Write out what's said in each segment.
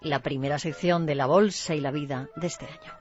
la primera sección de la Bolsa y la Vida de este año.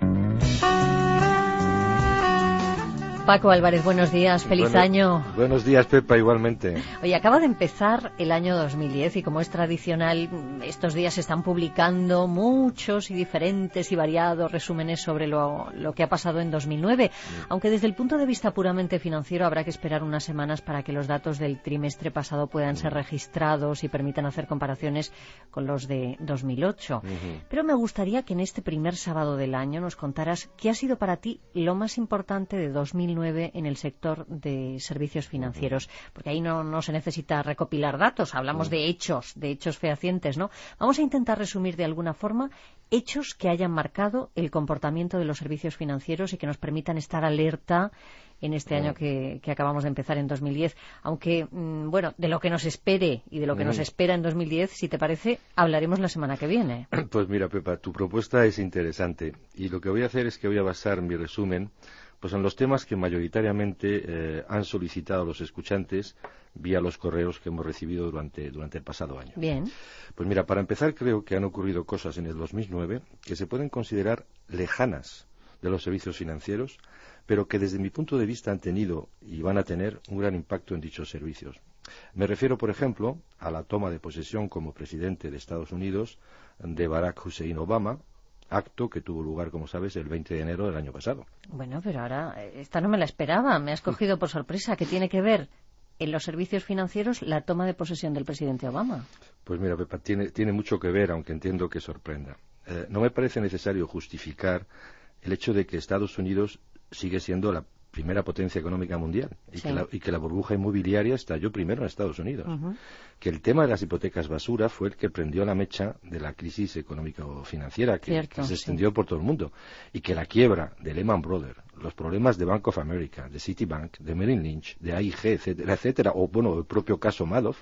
Paco Álvarez, buenos días, feliz año. Buenos días, Pepa, igualmente. Oye, acaba de empezar el año 2010 y como es tradicional, estos días se están publicando muchos y diferentes y variados resúmenes sobre lo que ha pasado en 2009, aunque desde el punto de vista puramente financiero habrá que esperar unas semanas para que los datos del trimestre pasado puedan ser registrados y permitan hacer comparaciones con los de 2008. Pero me gustaría que en este primer sábado del año nos contaras qué ha sido para ti lo más importante de 2009 en el sector de servicios financieros, porque ahí no se necesita recopilar datos, hablamos de hechos fehacientes, ¿no? Vamos a intentar resumir de alguna forma hechos que hayan marcado el comportamiento de los servicios financieros y que nos permitan estar alerta en este año que acabamos de empezar en 2010. Aunque, bueno, de lo que nos espere y de lo que nos espera en 2010, si te parece, hablaremos la semana que viene. Pues mira, Pepa, tu propuesta es interesante y lo que voy a hacer es que voy a basar mi resumen pues en los temas que mayoritariamente han solicitado los escuchantes vía los correos que hemos recibido durante el pasado año. Bien. Pues mira, para empezar creo que han ocurrido cosas en el 2009 que se pueden considerar lejanas de los servicios financieros, pero que desde mi punto de vista han tenido y van a tener un gran impacto en dichos servicios. Me refiero, por ejemplo, a la toma de posesión como presidente de Estados Unidos de Barack Hussein Obama, acto que tuvo lugar, como sabes, el 20 de enero del año pasado. Bueno, pero ahora, esta no me la esperaba, me has cogido por sorpresa. ¿Qué tiene que ver en los servicios financieros la toma de posesión del presidente Obama? Pues mira, Pepa, tiene mucho que ver, aunque entiendo que sorprenda. No me parece necesario justificar el hecho de que Estados Unidos sigue siendo la primera potencia económica mundial y que la burbuja inmobiliaria estalló primero en Estados Unidos. Que el tema de las hipotecas basura fue el que prendió la mecha de la crisis económico-financiera que se extendió por todo el mundo, y que la quiebra de Lehman Brothers, los problemas de Bank of America, de Citibank, de Merrill Lynch, de AIG, etcétera, o bueno, el propio caso Madoff,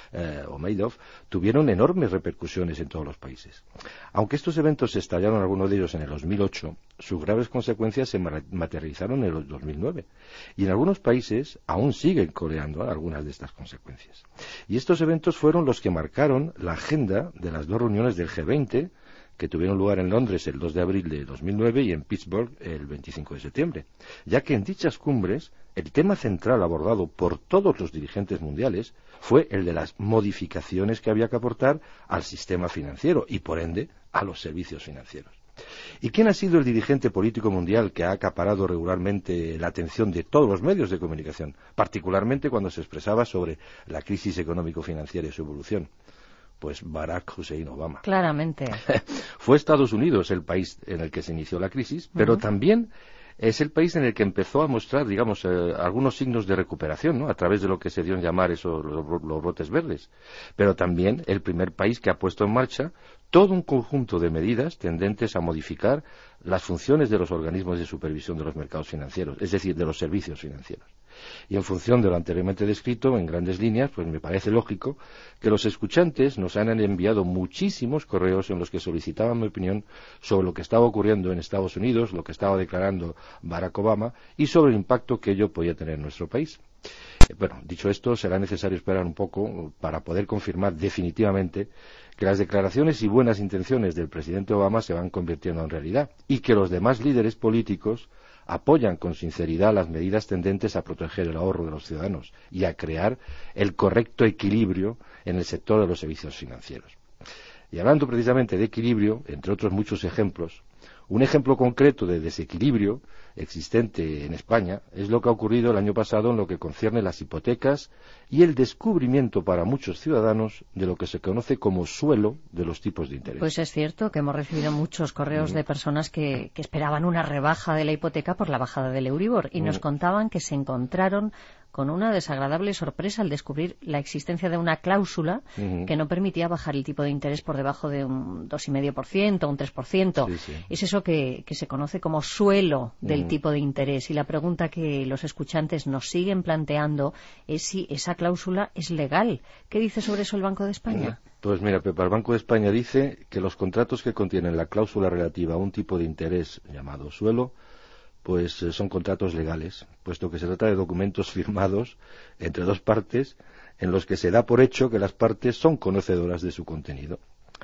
tuvieron enormes repercusiones en todos los países. Aunque estos eventos se estallaron, algunos de ellos en el 2008, sus graves consecuencias se materializaron en el 2009. Y en algunos países aún siguen coleando algunas de estas consecuencias. Y estos eventos fueron los que marcaron la agenda de las dos reuniones del G20 que tuvieron lugar en Londres el 2 de abril de 2009 y en Pittsburgh el 25 de septiembre, ya que en dichas cumbres el tema central abordado por todos los dirigentes mundiales fue el de las modificaciones que había que aportar al sistema financiero y, por ende, a los servicios financieros. ¿Y quién ha sido el dirigente político mundial que ha acaparado regularmente la atención de todos los medios de comunicación, particularmente cuando se expresaba sobre la crisis económico-financiera y su evolución? Pues Barack Hussein Obama. Claramente. Fue Estados Unidos el país en el que se inició la crisis, pero también es el país en el que empezó a mostrar, digamos, algunos signos de recuperación, ¿no?, a través de lo que se dio en llamar los brotes verdes. Pero también el primer país que ha puesto en marcha todo un conjunto de medidas tendentes a modificar las funciones de los organismos de supervisión de los mercados financieros, es decir, de los servicios financieros. Y en función de lo anteriormente descrito, en grandes líneas, pues me parece lógico que los escuchantes nos han enviado muchísimos correos en los que solicitaban mi opinión sobre lo que estaba ocurriendo en Estados Unidos, lo que estaba declarando Barack Obama y sobre el impacto que ello podía tener en nuestro país. Bueno, dicho esto, será necesario esperar un poco para poder confirmar definitivamente que las declaraciones y buenas intenciones del presidente Obama se van convirtiendo en realidad y que los demás líderes políticos apoyan con sinceridad las medidas tendentes a proteger el ahorro de los ciudadanos y a crear el correcto equilibrio en el sector de los servicios financieros. Y hablando precisamente de equilibrio, entre otros muchos ejemplos, un ejemplo concreto de desequilibrio existente en España es lo que ha ocurrido el año pasado en lo que concierne las hipotecas y el descubrimiento para muchos ciudadanos de lo que se conoce como suelo de los tipos de interés. Pues es cierto que hemos recibido muchos correos de personas que esperaban una rebaja de la hipoteca por la bajada del Euribor y nos contaban que se encontraron con una desagradable sorpresa al descubrir la existencia de una cláusula que no permitía bajar el tipo de interés por debajo de un 2,5%, un 3%. Es eso que se conoce como suelo del tipo de interés. Y la pregunta que los escuchantes nos siguen planteando es si esa cláusula es legal. ¿Qué dice sobre eso el Banco de España? Pues mira, Pepa, el Banco de España dice que los contratos que contienen la cláusula relativa a un tipo de interés llamado suelo pues son contratos legales, puesto que se trata de documentos firmados entre dos partes en los que se da por hecho que las partes son conocedoras de su contenido.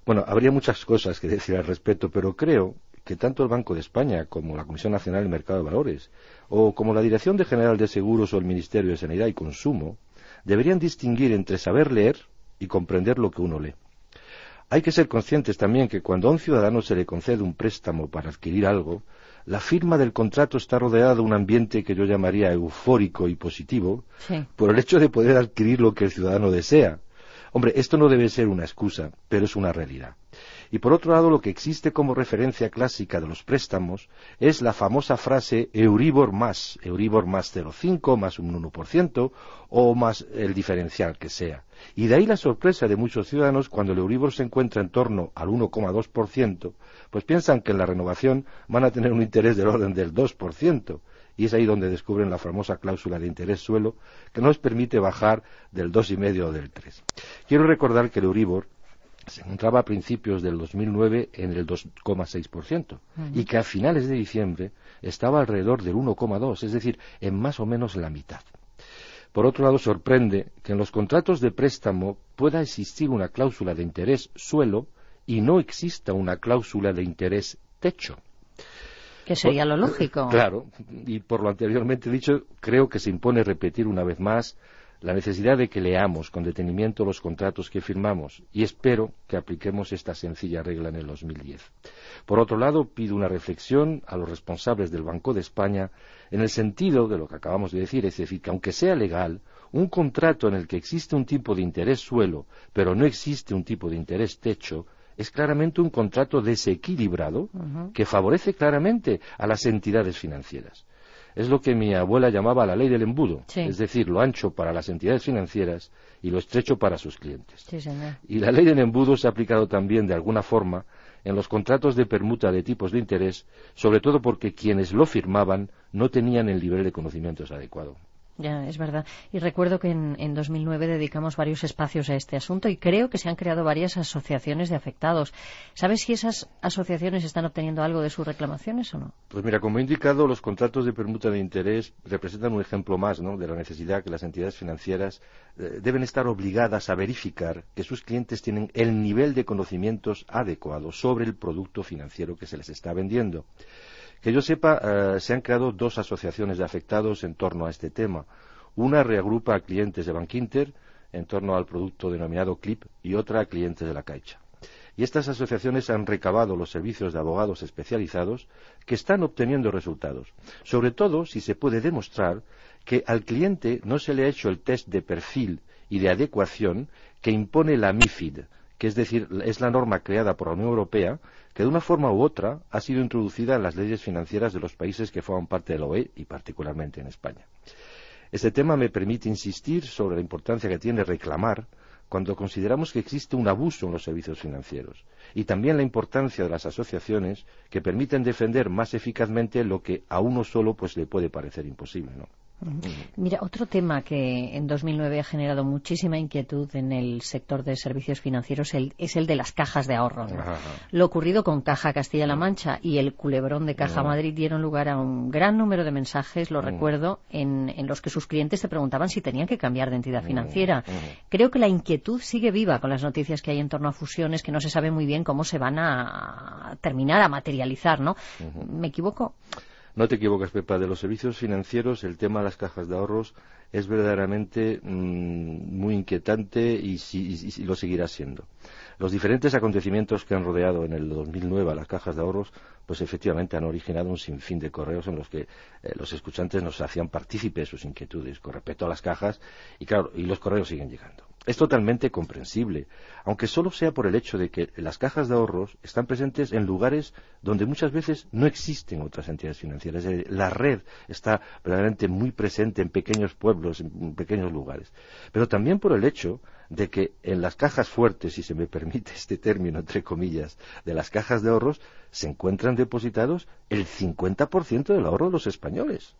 Bueno, habría muchas cosas que decir al respecto, pero creo que tanto el Banco de España como la Comisión Nacional del Mercado de Valores, o como la Dirección General de Seguros o el Ministerio de Sanidad y Consumo, deberían distinguir entre saber leer y comprender lo que uno lee. Hay que ser conscientes también que cuando a un ciudadano se le concede un préstamo para adquirir algo, la firma del contrato está rodeada de un ambiente que yo llamaría eufórico y positivo, sí, por el hecho de poder adquirir lo que el ciudadano desea. Hombre, esto no debe ser una excusa, pero es una realidad. Y por otro lado, lo que existe como referencia clásica de los préstamos es la famosa frase Euribor más 0,5, más un 1%, o más el diferencial que sea. Y de ahí la sorpresa de muchos ciudadanos cuando el Euribor se encuentra en torno al 1,2%, pues piensan que en la renovación van a tener un interés del orden del 2%. Y es ahí donde descubren la famosa cláusula de interés suelo, que no les permite bajar del 2,5 o del 3. Quiero recordar que el Euribor se encontraba a principios del 2009 en el 2,6%, y que a finales de diciembre estaba alrededor del 1,2%, es decir, en más o menos la mitad. Por otro lado, sorprende que en los contratos de préstamo pueda existir una cláusula de interés suelo y no exista una cláusula de interés techo. Que sería lo lógico. Claro, y por lo anteriormente dicho, creo que se impone repetir una vez más la necesidad de que leamos con detenimiento los contratos que firmamos, y espero que apliquemos esta sencilla regla en el 2010. Por otro lado, pido una reflexión a los responsables del Banco de España en el sentido de lo que acabamos de decir, es decir, que aunque sea legal, un contrato en el que existe un tipo de interés suelo, pero no existe un tipo de interés techo, es claramente un contrato desequilibrado que favorece claramente a las entidades financieras. Es lo que mi abuela llamaba la ley del embudo, sí, es decir, lo ancho para las entidades financieras y lo estrecho para sus clientes. Sí, señor. Y la ley del embudo se ha aplicado también de alguna forma en los contratos de permuta de tipos de interés, sobre todo porque quienes lo firmaban no tenían el nivel de conocimientos adecuado. Ya, es verdad. Y recuerdo que en 2009 dedicamos varios espacios a este asunto y creo que se han creado varias asociaciones de afectados. ¿Sabes si esas asociaciones están obteniendo algo de sus reclamaciones o no? Pues mira, como he indicado, los contratos de permuta de interés representan un ejemplo más, ¿no?, de la necesidad que las entidades financieras deben estar obligadas a verificar que sus clientes tienen el nivel de conocimientos adecuado sobre el producto financiero que se les está vendiendo. Que yo sepa, se han creado 2 asociaciones de afectados en torno a este tema. Una reagrupa a clientes de Bankinter en torno al producto denominado CLIP y otra a clientes de la Caixa. Y estas asociaciones han recabado los servicios de abogados especializados que están obteniendo resultados, sobre todo si se puede demostrar que al cliente no se le ha hecho el test de perfil y de adecuación que impone la MiFID, que es decir, es la norma creada por la Unión Europea, que de una forma u otra ha sido introducida en las leyes financieras de los países que forman parte de la OE y particularmente en España. Este tema me permite insistir sobre la importancia que tiene reclamar cuando consideramos que existe un abuso en los servicios financieros, y también la importancia de las asociaciones que permiten defender más eficazmente lo que a uno solo pues le puede parecer imposible, ¿no? Mira, otro tema que en 2009 ha generado muchísima inquietud en el sector de servicios financieros es el de las cajas de ahorro, ¿no? Lo ocurrido con Caja Castilla-La Mancha y el culebrón de Caja Madrid dieron lugar a un gran número de mensajes, lo recuerdo, en los que sus clientes se preguntaban si tenían que cambiar de entidad financiera. Creo que la inquietud sigue viva con las noticias que hay en torno a fusiones que no se sabe muy bien cómo se van a terminar, a materializar, ¿no? ¿Me equivoco? No te equivocas, Pepa. De los servicios financieros, el tema de las cajas de ahorros es verdaderamente muy inquietante y lo seguirá siendo. Los diferentes acontecimientos que han rodeado en el 2009 a las cajas de ahorros, pues efectivamente han originado un sinfín de correos en los que los escuchantes nos hacían partícipe de sus inquietudes con respecto a las cajas, y claro, y los correos siguen llegando. Es totalmente comprensible, aunque solo sea por el hecho de que las cajas de ahorros están presentes en lugares donde muchas veces no existen otras entidades financieras. La red está verdaderamente muy presente en pequeños pueblos, en pequeños lugares. Pero también por el hecho de que en las cajas fuertes, si se me permite este término entre comillas, de las cajas de ahorros, se encuentran depositados el 50% del ahorro de los españoles.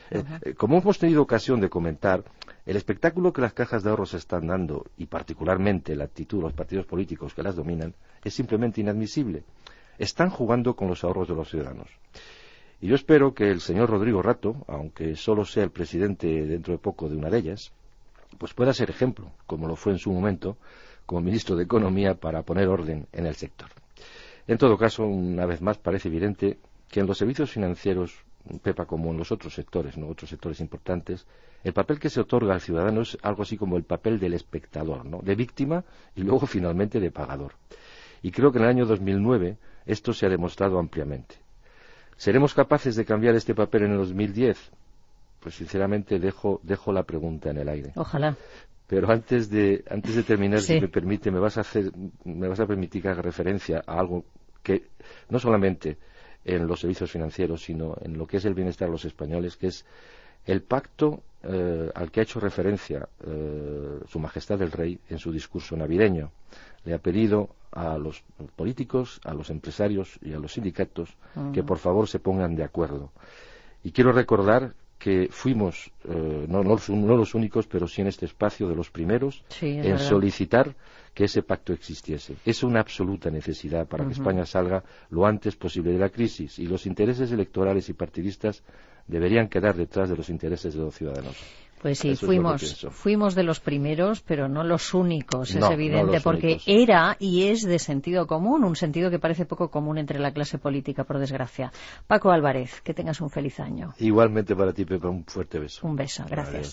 Como hemos tenido ocasión de comentar, el espectáculo que las cajas de ahorros están dando, y particularmente la actitud de los partidos políticos que las dominan, es simplemente inadmisible. Están jugando con los ahorros de los ciudadanos. Y yo espero que el señor Rodrigo Rato, aunque solo sea el presidente dentro de poco de una de ellas, pues pueda ser ejemplo, como lo fue en su momento, como ministro de Economía para poner orden en el sector. En todo caso, una vez más, parece evidente que en los servicios financieros, Pepa, como en los otros sectores, ¿no?, otros sectores importantes, el papel que se otorga al ciudadano es algo así como el papel del espectador, ¿no?, de víctima y luego finalmente de pagador. Y creo que en el año 2009 esto se ha demostrado ampliamente. ¿Seremos capaces de cambiar este papel en el 2010? Pues sinceramente dejo la pregunta en el aire. Ojalá. Pero antes de terminar, sí, si me permite, me vas a permitir que haga referencia a algo que no solamente en los servicios financieros, sino en lo que es el bienestar de los españoles, que es el pacto al que ha hecho referencia Su Majestad el Rey en su discurso navideño. Le ha pedido a los políticos, a los empresarios y a los sindicatos que por favor se pongan de acuerdo. Y quiero recordar que fuimos, no los únicos, pero sí en este espacio de los primeros, en solicitar que ese pacto existiese. Es una absoluta necesidad para que España salga lo antes posible de la crisis, y los intereses electorales y partidistas deberían quedar detrás de los intereses de los ciudadanos. Pues sí, fuimos de los primeros, pero no los únicos, es evidente, porque únicos. Era y es de sentido común, un sentido que parece poco común entre la clase política, por desgracia. Paco Álvarez, que tengas un feliz año. Igualmente para ti, Pepa, un fuerte beso. Un beso, gracias. Adiós.